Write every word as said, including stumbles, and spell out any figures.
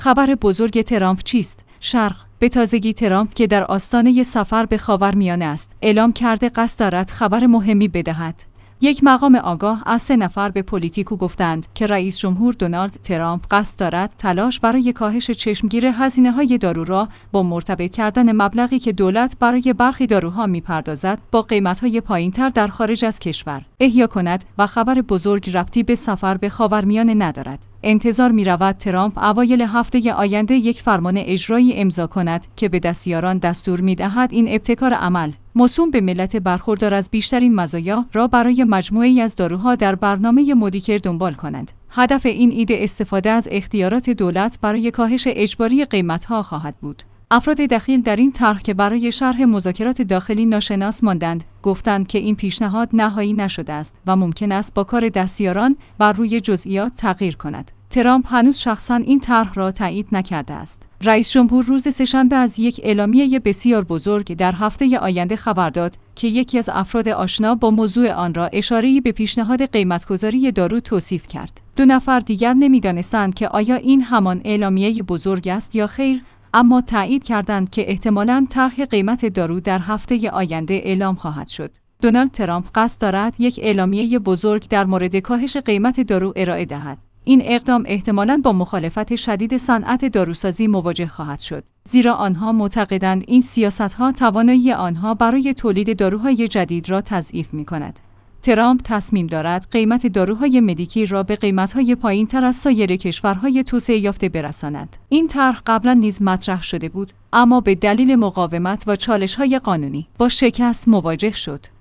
خبر بزرگ ترامپ چیست؟ شرق به تازگی ترامپ که در آستانه سفر به خاورمیانه است، اعلام کرده قصد دارد خبر مهمی بدهد. یک مقام آگاه از سه نفر به پلیتیکو گفتند که رئیس جمهور دونالد ترامپ قصد دارد تلاش برای کاهش چشمگیر هزینه‌های دارو را با مرتبط کردن مبلغی که دولت برای برخی داروها می‌پردازد با قیمت‌های پایین‌تر در خارج از کشور احیا کند و خبر بزرگ ربطی به سفر به خاورمیانه ندارد. انتظار می‌رود ترامپ اوایل هفته آینده یک فرمان اجرایی امضا کند که به دستیاران دستور می‌دهد این ابتکار عمل موسوم به ملت برخوردار از بیشترین مزایا را برای مجموعه‌ای از داروها در برنامه مدیکر دنبال کنند. هدف این ایده استفاده از اختیارات دولت برای کاهش اجباری قیمت‌ها خواهد بود. افراد دخیل در این طرح که برای شرح مذاکرات داخلی ناشناس ماندند، گفتند که این پیشنهاد نهایی نشده است و ممکن است با کار دستیاران بر روی جزئیات تغییر کند. ترامپ هنوز شخصاً این طرح را تایید نکرده است. رئیس جمهور روز سه‌شنبه از یک اعلامیه بسیار بزرگ در هفته آینده خبر داد که یکی از افراد آشنا با موضوع آن را اشاره‌ای به پیشنهاد قیمت‌گذاری دارو توصیف کرد. دو نفر دیگر نمی‌دانستند که آیا این همان اعلامیه بزرگ است یا خیر، اما تایید کردند که احتمالاً طرح قیمت دارو در هفته آینده اعلام خواهد شد. دونالد ترامپ قصد دارد یک اعلامیه بزرگ در مورد کاهش قیمت دارو ارائه دهد. این اقدام احتمالاً با مخالفت شدید صنعت داروسازی مواجه خواهد شد، زیرا آنها معتقدند این سیاست‌ها توانایی آنها برای تولید داروهای جدید را تضعیف می‌کند. ترامپ تصمیم دارد قیمت داروهای مدیکیر را به قیمت‌های پایین‌تر از سایر کشورهای توسعه یافته برساند. این طرح قبلا نیز مطرح شده بود، اما به دلیل مقاومت و چالش‌های قانونی با شکست مواجه شد.